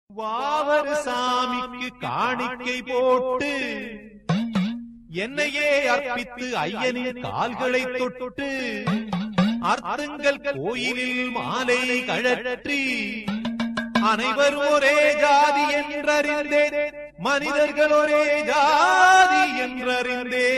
வாவர் சாமிக்கு காணிக்கை போட்டு என்னையே அர்ப்பித்து ஐயனின் கால்களை தொட்டு அர்த்தங்கள் கோயிலில் மாலை கழற்றி அனைவரும் ஒரே ஜாதி என்றறிந்தே மனிதர்கள் ஒரே ஜாதி என்றறிந்தே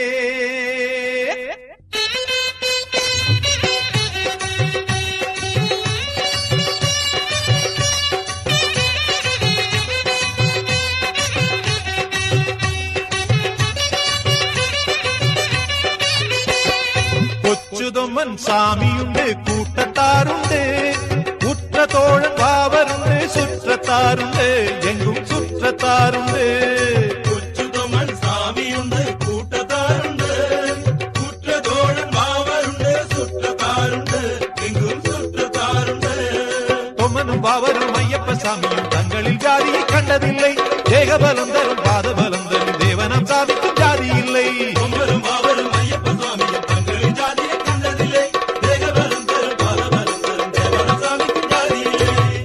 கொச்சுதொம்மன் சாமியுண்டு கூட்டத்தாருண்டு உற்ற தோழன் பாவருண்டு சுற்றத்தாருண்டு எங்கும் சுற்றத்தாருண்டு கொச்சுதொம்மன் சாமியுண்டு கூட்டத்தாருண்டு உற்ற தோழன் பாவருண்டு சுற்றத்தாருண்டு எங்கும் சுற்றத்தாருண்டு தொம்மனும் பாவரும் ஐயப்ப சாமியும் தங்களில் ஜாதியை கண்டதில்லை தேகபலம் தரும் பாதபலம் தரும் தேவனம் சாமிக்கும் ஜாதி இல்லை தொம்மரும் பாவரும் ஐயப்ப சாமியும் தங்களில் ஜாதியை கண்டதில்லை தேகபலம் தரும் பாதபலம் தரும் தேவனம் சாமிக்கும் ஜாதி இல்லை.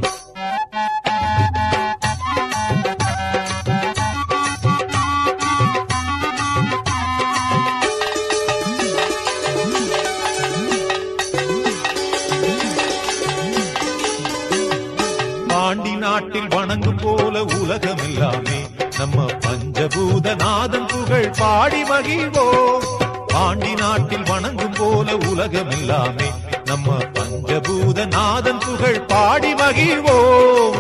பாண்டி நாட்டில் வணங்கும் போல உலகம் எல்லாமே நம்ம பஞ்சபூதநாதன் புகழ் பாடி மகிழ்வோம். பாண்டி நாட்டில் வணங்கும் போல உலகம் எல்லாமே நம்ம பஞ்சபூதநாதன் புகழ் பாடி மகிழ்வோம்.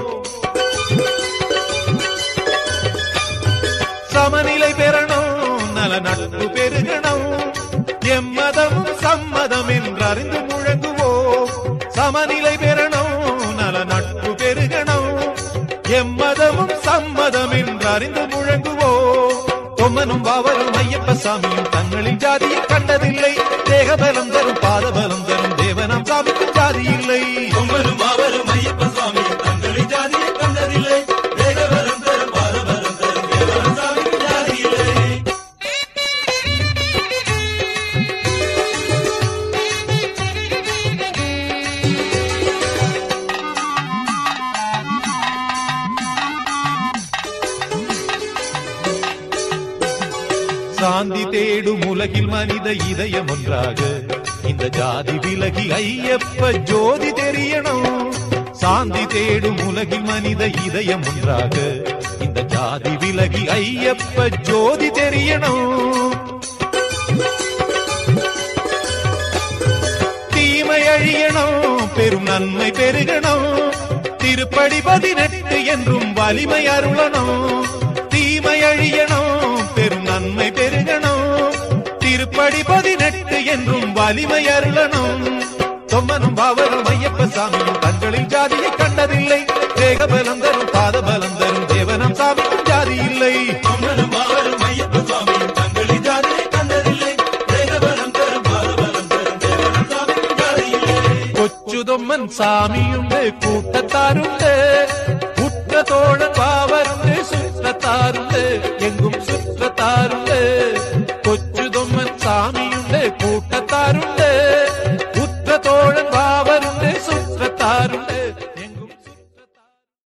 சமநிலை பெறணும் நல நட்பு பெருகணும் எம்மதமும் சம்மதம் என்றறிந்து முழங்குவோம். சமநிலை பெறணும் நல நட்பு பெருகணும் எம்மதமும் சம்மதம் என்றறிந்து முழங்குவோம். தொம்மனும் பாவரும் ஐயப்ப சாமியும் தங்களின் ஜாதியை கண்டதில்லை தேகபலம் தரும் பாதபலம் தரும் தேவனம் சாமிக்கும் ஜாதி இல்லை தொம்மரும் பாவரும் ஐயப்ப சாமியும் தங்களின் ஜாதியை கண்டதில்லை தேகபலம் தரும் பாதபலம் தரும் தேவனம் சாமிக்கும் ஜாதி இல்லை. சாந்தி தேடும் உலகில் மனித இதயம் ஒன்றாக இந்த ஜாதி விலகி ஐயப்ப ஜோதி தெரியணும். சாந்தி தேடும் உலகில் மனித இதயம் ஒன்றாக இந்த ஜாதி விலகி ஐயப்ப ஜோதி தெரியணும். தீமை அழியணும் பெரும் நன்மை பெருகணும் திருப்படி 18 என்றும் வலிமை அருளணும். தீமை அழியணும் பெரும் நன்மை பெருகணும் திருப்படி 18 என்றும் வலிமை அருளணும். தொம்மனும் பாவரும் ஐயப்ப சாமியும் தங்களில் ஜாதியை கண்டதில்லை தேகபலம் தரும் பாதபலம் தரும் தேவனம் சாமிக்கும் ஜாதி இல்லை தொம்மரும் பாவரும் ஐயப்ப சாமியும் தங்களின் ஜாதியை கண்டதில்லை தேகபலம் தரும் பாதபலம் தரும் தேவனம் சாமிக்கும் ஜாதி இல்லை. கொச்சுதொம்மன் சாமியுண்டு கூட்டத்தாருண்டு உற்ற தோழன் பாவருண்டு சுற்றத்தாருண்டு